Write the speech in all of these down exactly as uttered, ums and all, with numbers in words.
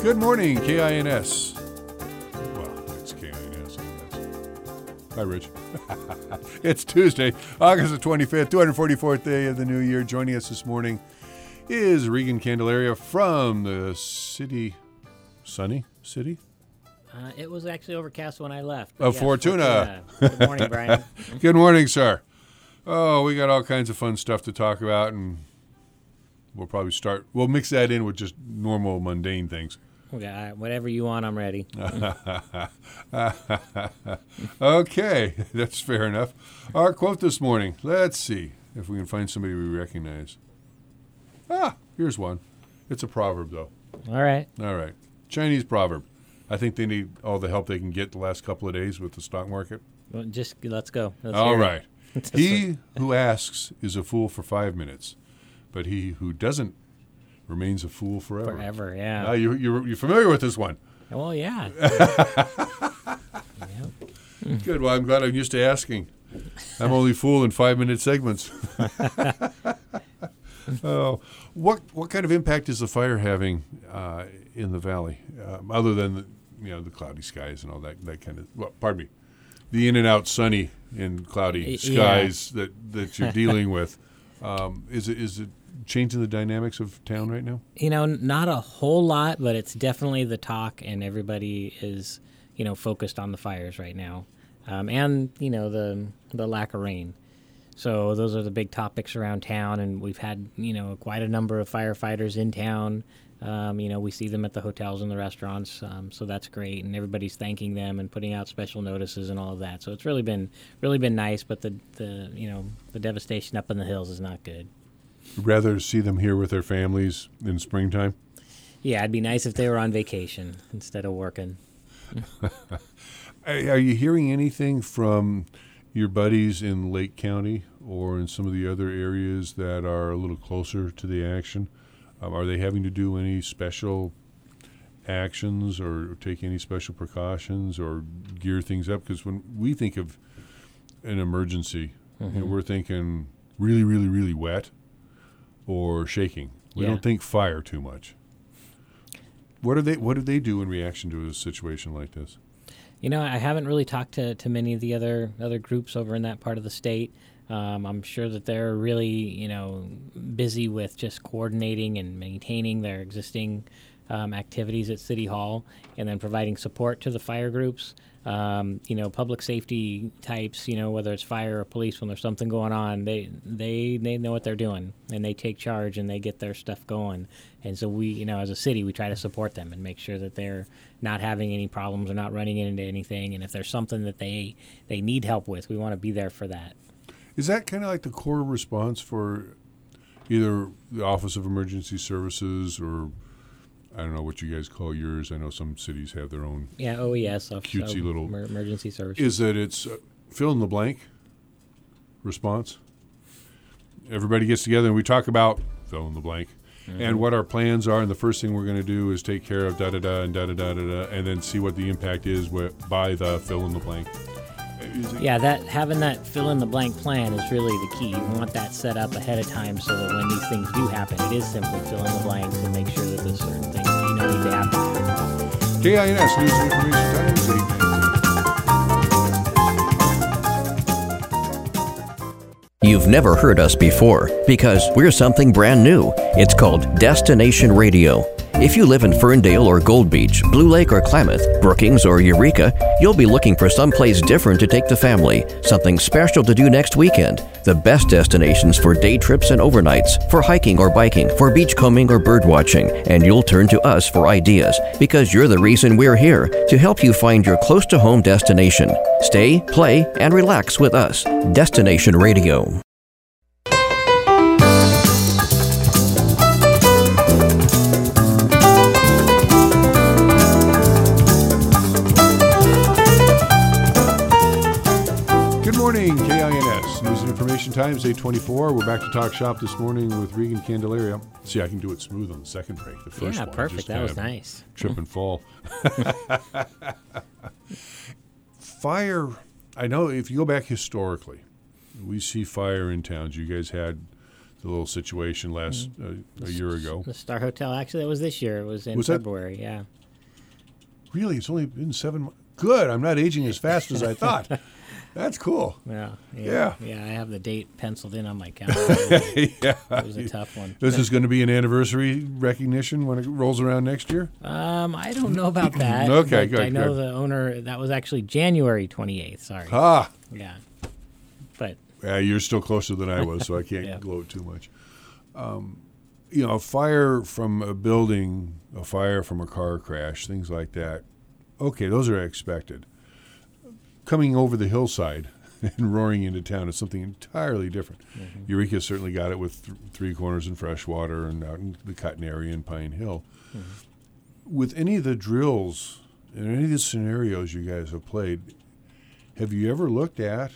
Good morning, K I N S. Well, it's K I N S, I guess. Hi, Rich. It's Tuesday, August the twenty-fifth, two hundred forty-fourth day of the new year. Joining us this morning is Regan Candelaria from the city, sunny city? Uh, it was actually overcast when I left. Of yes, Fortuna. Fortuna. Good morning, Brian. Good morning, sir. Oh, we got all kinds of fun stuff to talk about, and we'll probably start, we'll mix that in with just normal, mundane things. Okay, whatever you want, I'm ready. Okay, that's fair enough. Our quote this morning, let's see if we can find somebody we recognize. Ah, here's one. It's a proverb, though. All right. All right. Chinese proverb. I think they need all the help they can get the last couple of days with the stock market. Well, just let's go. Let's all hear right. it. He who asks is a fool for five minutes, but he who doesn't remains a fool forever. Forever, yeah. Uh, you, you're, you're familiar with this one. Well, yeah. Yep. Good. Well, I'm glad I'm used to asking. I'm only fool in five-minute segments. Oh, what what kind of impact is the fire having uh, in the valley, um, other than the, you know the cloudy skies and all that that kind of? Well, pardon me, the in and out sunny and cloudy skies yeah. that, that you're dealing with. Um, is it is it changing the dynamics of town right now? You know, not a whole lot, but it's definitely the talk, and everybody is you know focused on the fires right now, um, and you know the the lack of rain. So those are the big topics around town, and we've had, you know, quite a number of firefighters in town. Um, you know, we see them at the hotels and the restaurants, um, so that's great, and everybody's thanking them and putting out special notices and all of that. So it's really been really been nice, but the, the you know the devastation up in the hills is not good. Rather see them here with their families in springtime? Yeah, it'd be nice if they were on vacation instead of working. Are you hearing anything from your buddies in Lake County or in some of the other areas that are a little closer to the action? Um, are they having to do any special actions or take any special precautions or gear things up? Because when we think of an emergency, mm-hmm. you know, we're thinking really, really, really wet or shaking. We yeah. don't think fire too much. What do they What do they do in reaction to a situation like this? You know, I haven't really talked to, to many of the other other groups over in that part of the state. Um, I'm sure that they're really, you know, busy with just coordinating and maintaining their existing um, activities at City Hall, and then providing support to the fire groups. Um, you know, public safety types, you know, whether it's fire or police, when there's something going on, they they they know what they're doing, and they take charge and they get their stuff going. And so we, you know, as a city, we try to support them and make sure that they're not having any problems or not running into anything. And if there's something that they they need help with, we want to be there for that. Is that kind of like the core response for either the Office of Emergency Services or I don't know what you guys call yours. I know some cities have their own. Yeah, O E S, Office cutesy of little Emergency Services. Is that it's uh, fill in the blank response? Everybody gets together and we talk about fill in the blank mm-hmm. and what our plans are. And the first thing we're going to do is take care of da da da and da da da da da, and then see what the impact is with, by the fill in the blank. Yeah, that having that fill in the blank plan is really the key. You want that set up ahead of time so that when these things do happen, it is simply fill in the blanks and make sure that there's certain things that you know need to happen. K I N S News and Information Times, eight nineteen. You've never heard us before because we're something brand new. It's called Destination Radio. If you live in Ferndale or Gold Beach, Blue Lake or Klamath, Brookings or Eureka, you'll be looking for someplace different to take the family, something special to do next weekend. The best destinations for day trips and overnights, for hiking or biking, for beachcombing or bird watching, and you'll turn to us for ideas because you're the reason we're here, to help you find your close-to-home destination. Stay, play, and relax with us. Destination Radio. Morning, K I N S News and Information Times, eight twenty-four. We're back to talk shop this morning with Regan Candelaria. See, I can do it smooth on the second break. The first yeah, one, perfect. Just that was nice. Trip and fall. Fire. I know if you go back historically, we see fire in towns. You guys had the little situation last mm-hmm. uh, a year ago. The Star Hotel. Actually, that was this year. It was in was February. That? Yeah. Really? It's only been seven months? Good. I'm not aging as fast as I thought. That's cool. Yeah, yeah, Yeah. yeah. I have the date penciled in on my calendar. Yeah. It was a tough one. This is going to be an anniversary recognition when it rolls around next year? Um, I don't know about that. Okay, but good, I know good. the owner. That was actually January twenty-eighth. Sorry. Ah. Yeah, but Yeah, you're still closer than I was, so I can't Yeah. gloat too much. Um, you know, a fire from a building, a fire from a car crash, things like that. Okay, those are expected. Coming over the hillside and roaring into town is something entirely different. Mm-hmm. Eureka certainly got it with th- Three Corners and Freshwater and out in the Cotton area and Pine Hill. Mm-hmm. With any of the drills and any of the scenarios you guys have played, have you ever looked at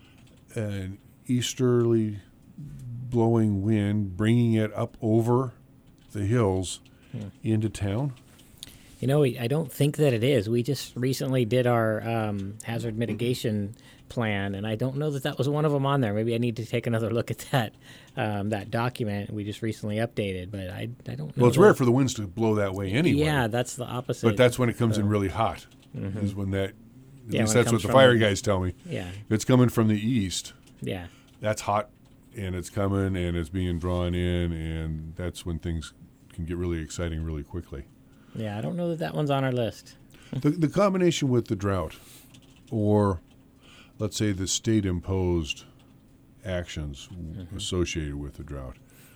an easterly blowing wind bringing it up over the hills Hmm. into town? You know, we, I don't think that it is. We just recently did our um, hazard mitigation plan, and I don't know that that was one of them on there. Maybe I need to take another look at that um, that document we just recently updated, but I, I don't know. Well, it's that- rare for the winds to blow that way anyway. Yeah, that's the opposite. But that's when it comes in So- really hot. Mhm. Is when that. At Yeah, least when it that's what comes the from fire the- guys tell me. Yeah, If it's coming from the east, yeah. that's hot, and it's coming, and it's being drawn in, and that's when things can get really exciting really quickly. Yeah, I don't know that that one's on our list. The, the combination with the drought, or let's say the state-imposed actions Mm-hmm. associated with the drought,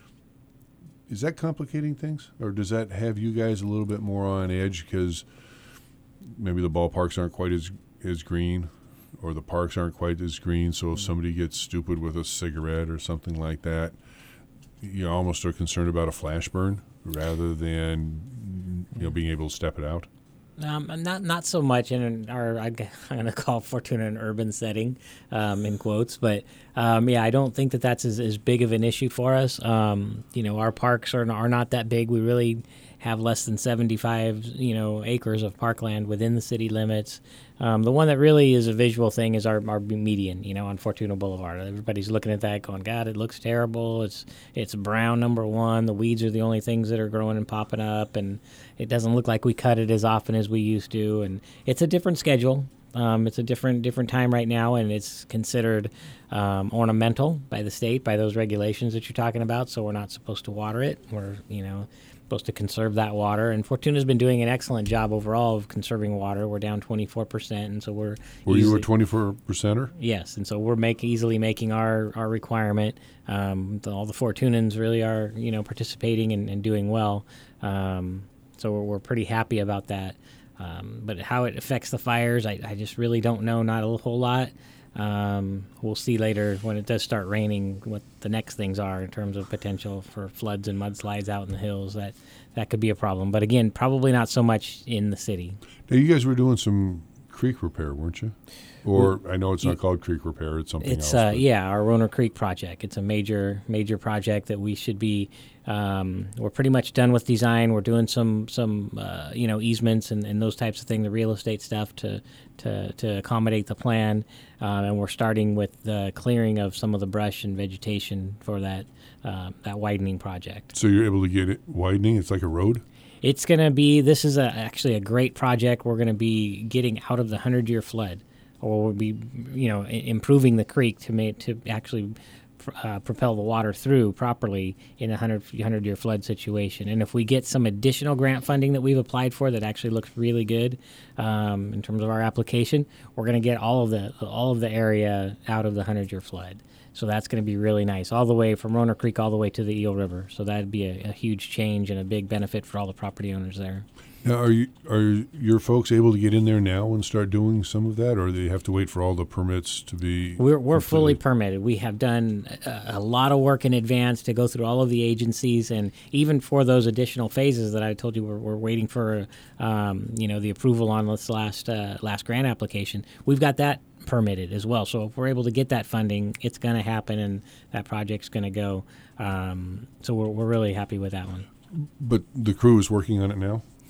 is that complicating things, or does that have you guys a little bit more on edge because maybe the ballparks aren't quite as as green, or the parks aren't quite as green? So if somebody gets stupid with a cigarette or something like that, you almost are concerned about a flash burn rather than you know being able to step it out. Um, not not so much in our I'm going to call Fortuna an urban setting, um, in quotes, but um, yeah, I don't think that that's as, as big of an issue for us. Um, you know, our parks are are not that big. We really have less than seventy-five you know acres of parkland within the city limits. Um, the one that really is a visual thing is our, our median, you know, on Fortuna Boulevard. Everybody's looking at that going, God, it looks terrible. It's it's brown, number one. The weeds are the only things that are growing and popping up, and it doesn't look like we cut it as often as we used to. And it's a different schedule. Um, it's a different different time right now, and it's considered um, ornamental by the state, by those regulations that you're talking about. So we're not supposed to water it. We're, you know, supposed to conserve that water. And Fortuna's been doing an excellent job overall of conserving water. We're down twenty-four percent, and so we're Were you a easily- twenty-four percenter? Yes, and so we're make, easily making our, our requirement. Um, the, all the Fortunans really are, you know, participating and, and doing well. Um, so we're, we're pretty happy about that. Um, but how it affects the fires, I, I just really don't know, not a whole lot. Um, we'll see later when it does start raining what the next things are in terms of potential for floods and mudslides out in the hills. That that could be a problem. But again, probably not so much in the city. Now, you guys were doing some creek repair, weren't you? Or I know it's not called creek repair; it's something It's else. uh, but- yeah, our Roner Creek project. It's a major major project that we should be. Um, we're pretty much done with design. We're doing some some uh, you know easements and, and those types of things, the real estate stuff to to, to accommodate the plan, uh, and we're starting with the clearing of some of the brush and vegetation for that uh, that widening project. So you're able to get it widening. It's like a road. It's going to be. This is a, actually a great project. We're going to be getting out of the hundred-year flood, or we'll be, you know, i- improving the creek to make to actually uh, propel the water through properly in a hundred hundred-year flood situation. And if we get some additional grant funding that we've applied for that actually looks really good um, in terms of our application, we're going to get all of the all of the area out of the hundred-year flood. So that's going to be really nice, all the way from Roner Creek all the way to the Eel River. So that'd be a, a huge change and a big benefit for all the property owners there. Now, are you are your folks able to get in there now and start doing some of that, or do they have to wait for all the permits to be? We're, we're fully completed? permitted. We have done a, a lot of work in advance to go through all of the agencies, and even for those additional phases that I told you we're, we're waiting for, um, you know, the approval on this last uh, last grant application. We've got that permitted as well. So if we're able to get that funding, it's going to happen, and that project's going to go. Um, so we're we're really happy with that one. But the crew is working on it now.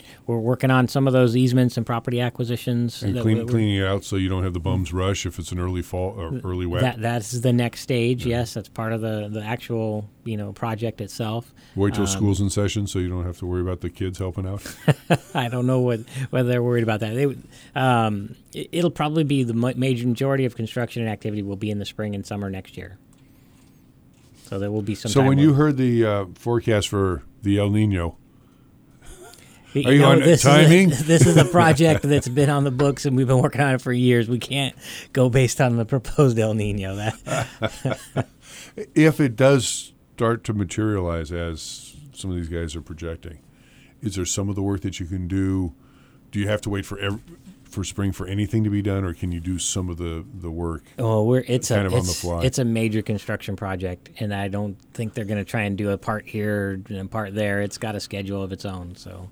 we're working on some of those easements and property acquisitions. And that clean, we- cleaning it out so you don't have the bums rush if it's an early fall or early wet. That that's the next stage. Yes, that's part of the, the actual you know project itself. Wait till um, school's in session so you don't have to worry about the kids helping out. I don't know what, whether they're worried about that. They, would- um, it, it'll probably be the ma- major majority of construction and activity will be in the spring and summer next year. So there will be some. So time when where- you heard the uh, forecast for the El Nino, You Are you know, on this timing? Is a, this is a project that's been on the books, and we've been working on it for years. We can't go based on the proposed El Nino. That if it does start to materialize as some of these guys are projecting, is there some of the work that you can do? Do you have to wait for ev- for spring for anything to be done, or can you do some of the, the work? oh, we're it's Kind a of on the it's, fly. it's a major construction project, and I don't think they're going to try and do a part here and a part there. It's got a schedule of its own. So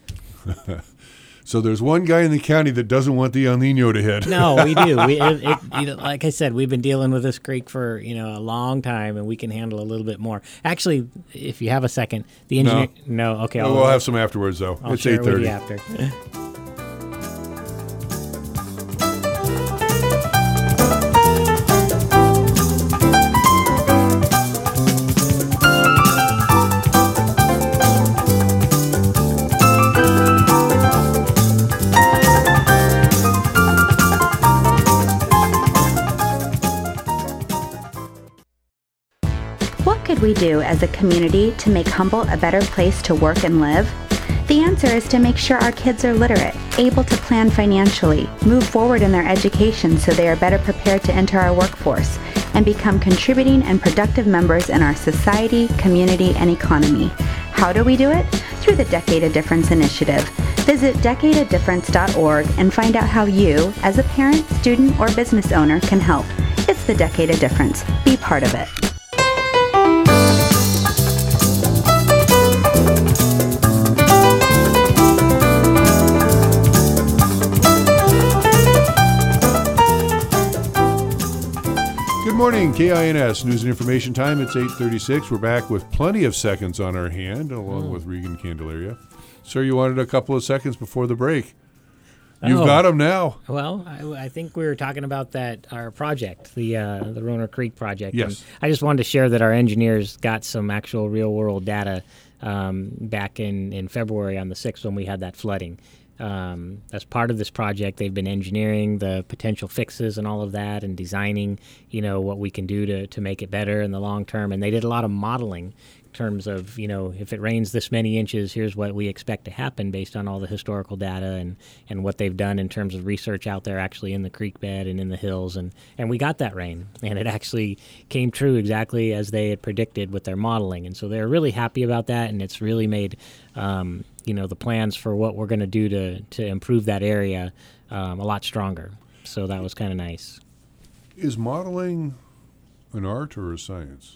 So there's one guy in the county that doesn't want the El Nino to hit. no, we do. We it, it, you know, like I said, we've been dealing with this creek for you know a long time, and we can handle a little bit more. Actually, if you have a second, the engineer. No, okay. Well, I'll, we'll have some afterwards, though. I'll it's share eight it with thirty. you after. What could we do as a community to make Humboldt a better place to work and live? The answer is to make sure our kids are literate, able to plan financially, move forward in their education so they are better prepared to enter our workforce, and become contributing and productive members in our society, community, and economy. How do we do it? Through the Decade of Difference initiative. Visit decade of difference dot org and find out how you, as a parent, student, or business owner, can help. It's the Decade of Difference. Be part of it. Good morning, K I N S News and Information Time. It's eight thirty-six. We're back with plenty of seconds on our hand, along with Regan Candelaria. Sir, you wanted a couple of seconds before the break. You've Oh. got them now. Well, I, I think we were talking about that our project, the uh, the Roner Creek project. Yes. And I just wanted to share that our engineers got some actual real world data um, back in, in February on the sixth when we had that flooding. Um, as part of this project, they've been engineering the potential fixes and all of that, and designing, you know, what we can do to to make it better in the long term. And they did a lot of modeling. Terms of, you know, if it rains this many inches, here's what we expect to happen based on all the historical data and, and what they've done in terms of research out there actually in the creek bed and in the hills. And, and we got that rain, and it actually came true exactly as they had predicted with their modeling. And so they're really happy about that, and it's really made, um, you know, the plans for what we're going to do to to improve that area um, a lot stronger. So that was kind of nice. Is modeling an art or a science?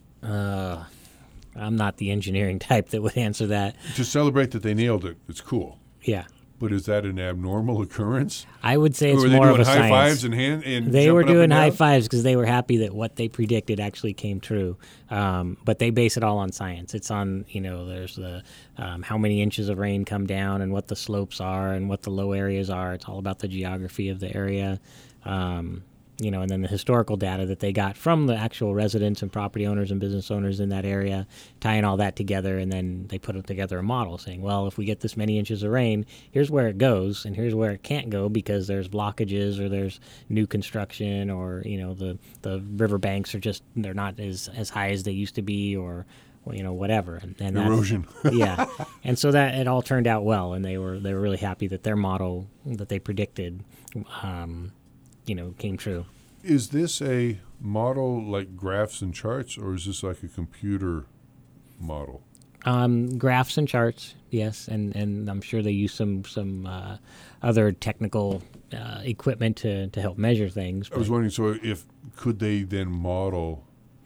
Uh, I'm not the engineering type that would answer that. To celebrate that they nailed it, it's cool. Yeah. But is that an abnormal occurrence? I would say Or it's were they more doing of a high science. fives and hand and They were jumping up doing and high down? fives because they were happy that what they predicted actually came true. Um, but they base it all on science. It's on, you know, there's the um, how many inches of rain come down and what the slopes are and what the low areas are. It's all about the geography of the area. Um, you know, and then the historical data that they got from the actual residents and property owners and business owners in that area, tying all that together, and then they put together a model saying, well, if we get this many inches of rain, here's where it goes, and here's where it can't go because there's blockages or there's new construction, or, you know, the, the river banks are just, they're not as, as high as they used to be, or, well, you know, whatever. And, and that's- Erosion. yeah. And so that it all turned out well, and they were they were really happy that their model that they predicted, um, you know, came true. Is this a model like graphs and charts, or is this like a computer model? Um, graphs and charts, yes, and, and I'm sure they use some some uh, other technical uh, equipment to, to help measure things. I was but- wondering, so if could they then model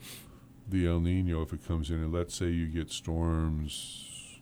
the El Nino if it comes in, and let's say you get storms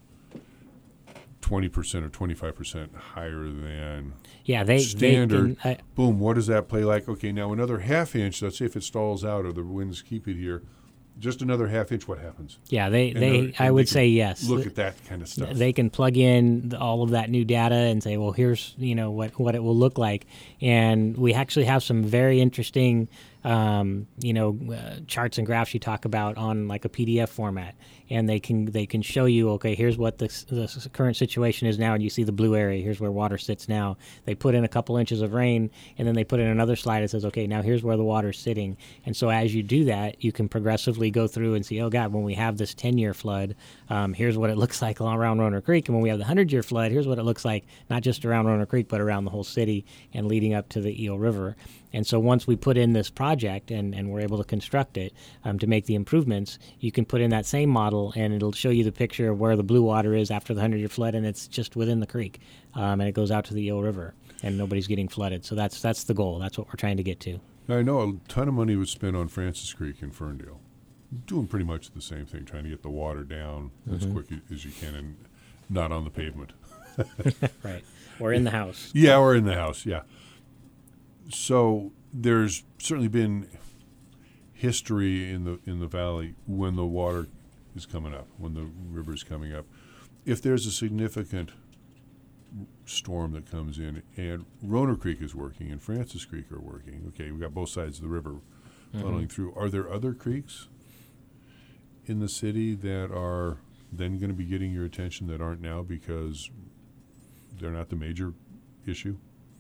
twenty percent or twenty-five percent higher than yeah, they standard. They can, uh, Boom, what does that play like? Okay, now another half inch, let's say if it stalls out or the winds keep it here, just another half inch, what happens? Yeah, they, And they they're- I and would they say can yes. Look at that kind of stuff. They can plug in the- all of that new data and say, well, here's you know what, what it will look like. And we actually have some very interesting um, you know uh, charts and graphs you talk about on like a P D F format, and they can they can show you, okay, here's what the, the current situation is now, and you see the blue area. Here's where water sits now. They put in a couple inches of rain, and then they put in another slide that says, okay, now here's where the water's sitting. And so as you do that, you can progressively go through and see, oh God, when we have this ten-year flood, um, here's what it looks like around Roner Creek, and when we have the hundred-year flood, here's what it looks like not just around Roner Creek, but around the whole city and leading up to the Eel River. And so once we put in this project and, and we're able to construct it um, to make the improvements, you can put in that same model and it'll show you the picture of where the blue water is after the hundred-year flood, and it's just within the creek, um, and it goes out to the Eel River, and nobody's getting flooded. So that's that's the goal. That's what we're trying to get to. I know a ton of money was spent on Francis Creek in Ferndale, doing pretty much the same thing, trying to get the water down mm-hmm. as quick as you can and not on the pavement. Right. Or in the house. Yeah, or in the house, yeah. So there's certainly been history in the in the valley when the water is coming up, when the river is coming up. If there's a significant storm that comes in and Roner Creek is working and Francis Creek are working, okay, we've got both sides of the river funneling mm-hmm. through. Are there other creeks in the city that are then going to be getting your attention that aren't now because they're not the major issue?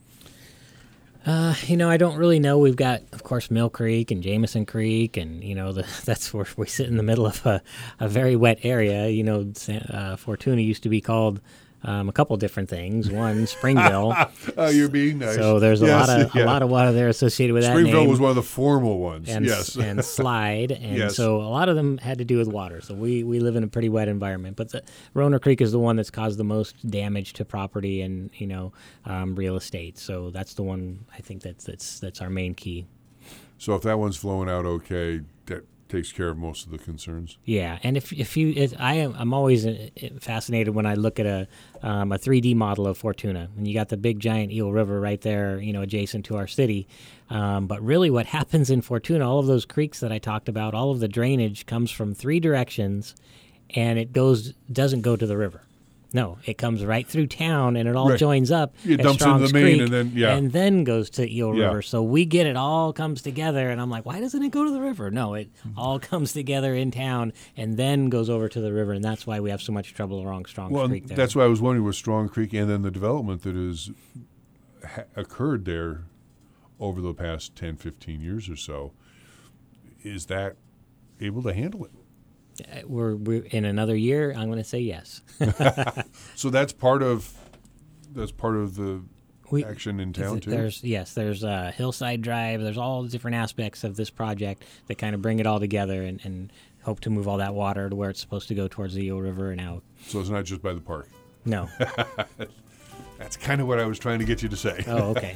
Uh, you know, I don't really know. We've got, of course, Mill Creek and Jameson Creek, and, you know, the, that's where we sit in the middle of a, a very wet area. You know, uh, Fortuna used to be called um, a couple different things. One, Springville. Oh, you're being nice. So there's a yes, lot of yeah. a lot of water there associated with Springville that name. was one of the formal ones, and, yes. and Slide, and yes. so a lot of them had to do with water. So we, we live in a pretty wet environment. But the Roner Creek is the one that's caused the most damage to property and, you know, um, real estate. So that's the one I think that's that's that's our main key. So if that one's flowing out okay, that takes care of most of the concerns. Yeah, and if if you, it, I am I'm always fascinated when I look at a um, a three D model of Fortuna, and you got the big giant Eel River right there, you know, adjacent to our city. Um, but really, what happens in Fortuna, all of those creeks that I talked about, all of the drainage comes from three directions, and it goes doesn't go to the river. No, it comes right through town, and it all right. joins up it at dumps Strong's into the main, Creek, and then yeah, and then goes to Eel yeah. River. So we get it all comes together, and I'm like, why doesn't it go to the river? No, it all comes together in town, and then goes over to the river, and that's why we have so much trouble along Strong's well, Creek there. That's why I was wondering with Strong Creek, and then the development that has ha- occurred there over the past ten, fifteen years or so. Is that able to handle it? We're, we're in another year. I'm going to say yes. So that's part of that's part of the we, action in town too. There's yes, there's uh, Hillside Drive. There's all the different aspects of this project that kind of bring it all together and, and hope to move all that water to where it's supposed to go towards the Eel River and out. So it's not just by the park. No. That's kind of what I was trying to get you to say. Oh, okay.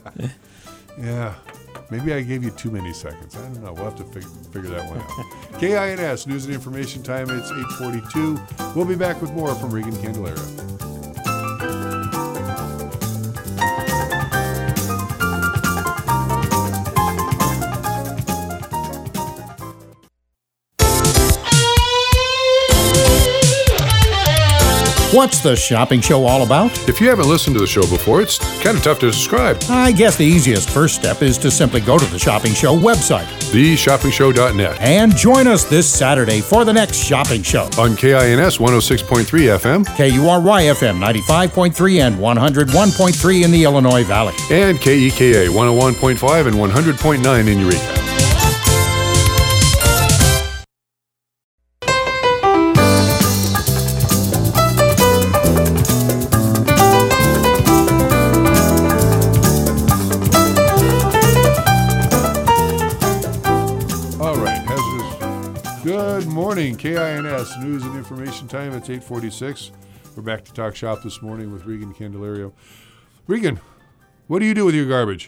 Yeah. Maybe I gave you too many seconds. I don't know. We'll have to fig- figure that one out. K I N S, News and Information Time. It's eight forty-two. We'll be back with more from Regan Candelaria. What's the shopping show all about? If you haven't listened to the show before, it's kind of tough to describe. I guess the easiest first step is to simply go to the Shopping Show website. the shopping show dot net. And join us this Saturday for the next Shopping Show. On K I N S one oh six point three F M. K U R Y F M ninety-five point three and one oh one point three in the Illinois Valley. And K E K A one oh one point five and one hundred point nine in Eureka. K I N S News and Information Time. It's eight forty-six. We're back to talk shop this morning with Regan Candelario. Regan, what do you do with your garbage?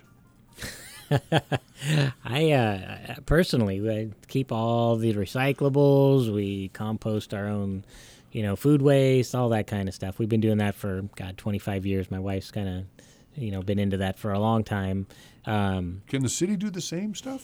I uh, personally, I keep all the recyclables. We compost our own, you know, food waste, all that kind of stuff. We've been doing that for God twenty-five years. My wife's kind of, you know, been into that for a long time. Um, Can the city do the same stuff?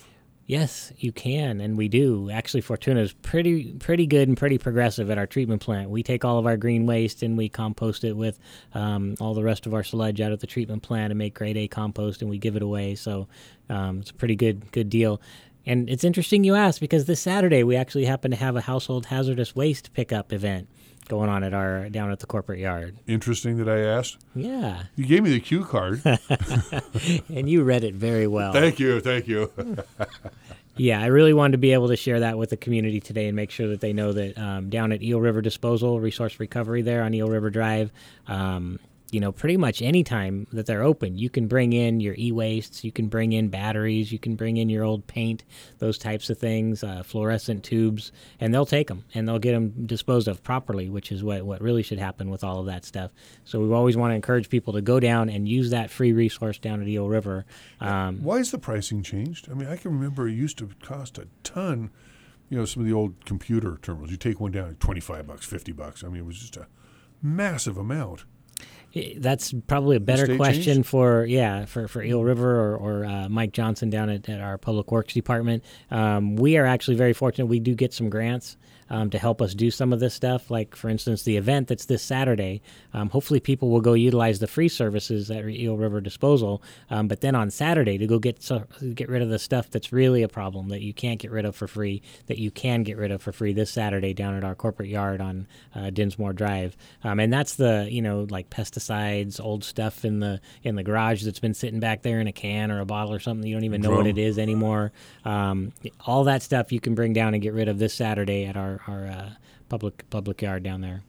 Yes, you can, and we do. Actually, Fortuna is pretty pretty good and pretty progressive at our treatment plant. We take all of our green waste and we compost it with um, all the rest of our sludge out of the treatment plant and make grade A compost, and we give it away. So um, it's a pretty good good deal. And it's interesting you ask, because this Saturday we actually happen to have a household hazardous waste pickup event going on at our down at the corporate yard. Interesting that I asked. Yeah. You gave me the cue card. And you read it very well. Thank you, thank you. Yeah, I really wanted to be able to share that with the community today and make sure that they know that um, down at Eel River Disposal, Resource Recovery there on Eel River Drive, um, you know, pretty much any time that they're open, you can bring in your e-wastes, you can bring in batteries, you can bring in your old paint, those types of things, uh, fluorescent tubes, and they'll take them and they'll get them disposed of properly, which is what, what really should happen with all of that stuff. So we always want to encourage people to go down and use that free resource down at Eel River. Um, Why has the pricing changed? I mean, I can remember it used to cost a ton, you know, some of the old computer terminals. You take one down at twenty-five bucks, fifty bucks. I mean, it was just a massive amount. That's probably a better State question changed? for yeah for, for Eel River or, or uh, Mike Johnson down at, at our Public Works Department. Um, we are actually very fortunate. We do get some grants um, to help us do some of this stuff. Like, for instance, the event that's this Saturday. Um, hopefully people will go utilize the free services at Eel River Disposal. Um, but then on Saturday to go get so, get rid of the stuff that's really a problem that you can't get rid of for free, that you can get rid of for free this Saturday down at our corporate yard on uh, Dinsmore Drive. Um, and that's the, you know, like pesticides, old stuff in the in the garage that's been sitting back there in a can or a bottle or something. You don't even know what it is anymore. Um, all that stuff you can bring down and get rid of this Saturday at our, our uh, public public yard down there.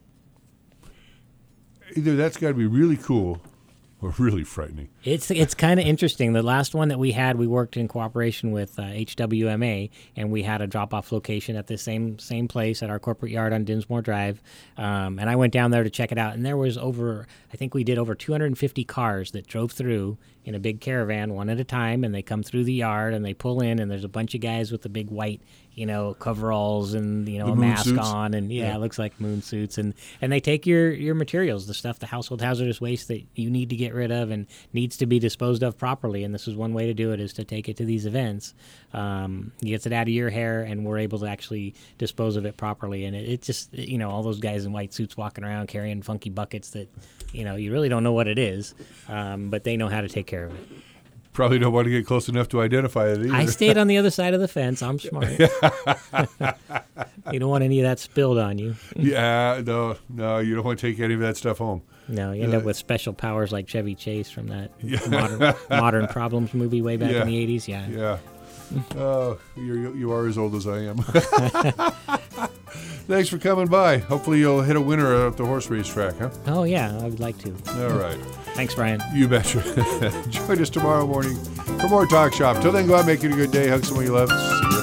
Either that's got to be really cool or really frightening. It's it's kind of interesting. The last one that we had, we worked in cooperation with uh, H W M A, and we had a drop-off location at the same same place at our corporate yard on Dinsmore Drive. Um, and I went down there to check it out, and there was over, I think we did over two hundred fifty cars that drove through in a big caravan, one at a time, and they come through the yard, and they pull in, and there's a bunch of guys with the big white, you know, coveralls and, you know, The a moon mask suits? on, and yeah, Yeah. it looks like moon suits, and, and they take your, your materials, the stuff, the household hazardous waste that you need to get rid of and needs to be disposed of properly, and this is one way to do it, is to take it to these events. Um, gets it out of your hair, and we're able to actually dispose of it properly, and it, it just, you know, all those guys in white suits walking around carrying funky buckets that, you know, you really don't know what it is, um, but they know how to take care of it. Probably don't want to get close enough to identify it either. I stayed on the other side of the fence. I'm smart. You don't want any of that spilled on you. Yeah, no, no, you don't want to take any of that stuff home. No, you end Yeah. up with special powers like Chevy Chase from that modern, modern Problems movie way back Yeah. in the eighties. Yeah. Yeah. Oh, you're, you are as old as I am. Thanks for coming by. Hopefully you'll hit a winner at the horse race track, huh? Oh, yeah, I would like to. All right. Thanks, Brian. You betcha. Join us tomorrow morning for more Talk Shop. Till then, go out, make it a good day. Hug someone you love. See you